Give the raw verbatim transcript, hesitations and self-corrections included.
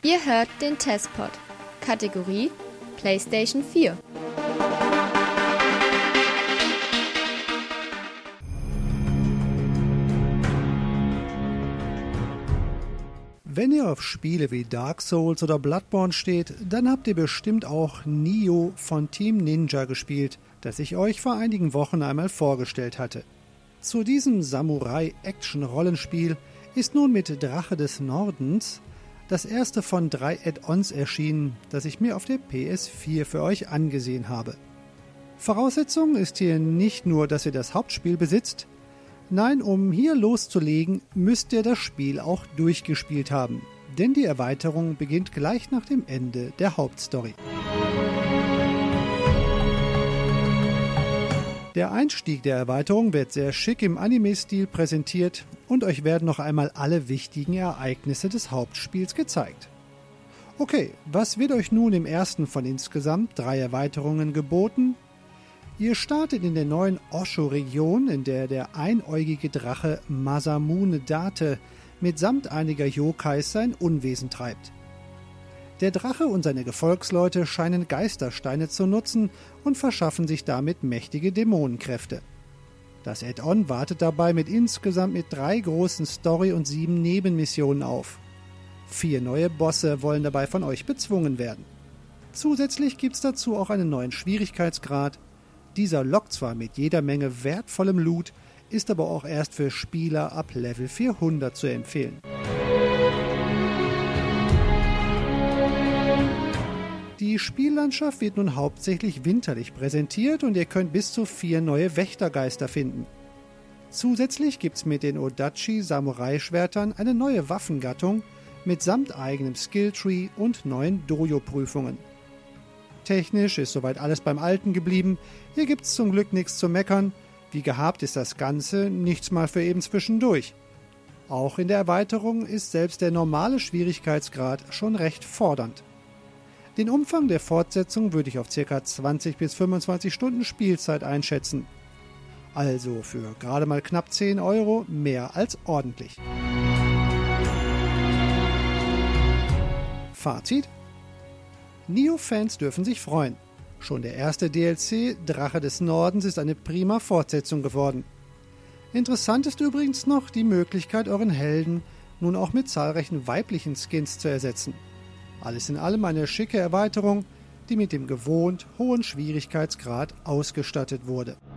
Ihr hört den Testpod. Kategorie PlayStation vier. Wenn ihr auf Spiele wie Dark Souls oder Bloodborne steht, dann habt ihr bestimmt auch Nioh von Team Ninja gespielt, das ich euch vor einigen Wochen einmal vorgestellt hatte. Zu diesem Samurai-Action-Rollenspiel ist nun mit Drache des Nordens das erste von drei Add-ons erschienen, das ich mir auf der P S vier für euch angesehen habe. Voraussetzung ist hier nicht nur, dass ihr das Hauptspiel besitzt. Nein, um hier loszulegen, müsst ihr das Spiel auch durchgespielt haben, denn die Erweiterung beginnt gleich nach dem Ende der Hauptstory. Der Einstieg der Erweiterung wird sehr schick im Anime-Stil präsentiert und euch werden noch einmal alle wichtigen Ereignisse des Hauptspiels gezeigt. Okay, was wird euch nun im ersten von insgesamt drei Erweiterungen geboten? Ihr startet in der neuen Osho-Region, in der der einäugige Drache Masamune Date mitsamt einiger Yokais sein Unwesen treibt. Der Drache und seine Gefolgsleute scheinen Geistersteine zu nutzen und verschaffen sich damit mächtige Dämonenkräfte. Das Add-on wartet dabei mit insgesamt mit drei großen Story- und sieben Nebenmissionen auf. Vier neue Bosse wollen dabei von euch bezwungen werden. Zusätzlich gibt's dazu auch einen neuen Schwierigkeitsgrad. Dieser lockt zwar mit jeder Menge wertvollem Loot, ist aber auch erst für Spieler ab Level vierhundert zu empfehlen. Die Spiellandschaft wird nun hauptsächlich winterlich präsentiert und ihr könnt bis zu vier neue Wächtergeister finden. Zusätzlich gibt's mit den Odachi-Samurai-Schwertern eine neue Waffengattung mitsamt eigenem Skilltree und neuen Dojo-Prüfungen. Technisch ist soweit alles beim Alten geblieben, hier gibt's zum Glück nichts zu meckern, wie gehabt ist das Ganze, nichts mal für eben zwischendurch. Auch in der Erweiterung ist selbst der normale Schwierigkeitsgrad schon recht fordernd. Den Umfang der Fortsetzung würde ich auf ca. zwanzig bis fünfundzwanzig Stunden Spielzeit einschätzen. Also für gerade mal knapp zehn Euro mehr als ordentlich. Fazit: Nioh-Fans dürfen sich freuen. Schon der erste D L C, Drache des Nordens, ist eine prima Fortsetzung geworden. Interessant ist übrigens noch die Möglichkeit, euren Helden nun auch mit zahlreichen weiblichen Skins zu ersetzen. Alles in allem eine schicke Erweiterung, die mit dem gewohnt hohen Schwierigkeitsgrad ausgestattet wurde.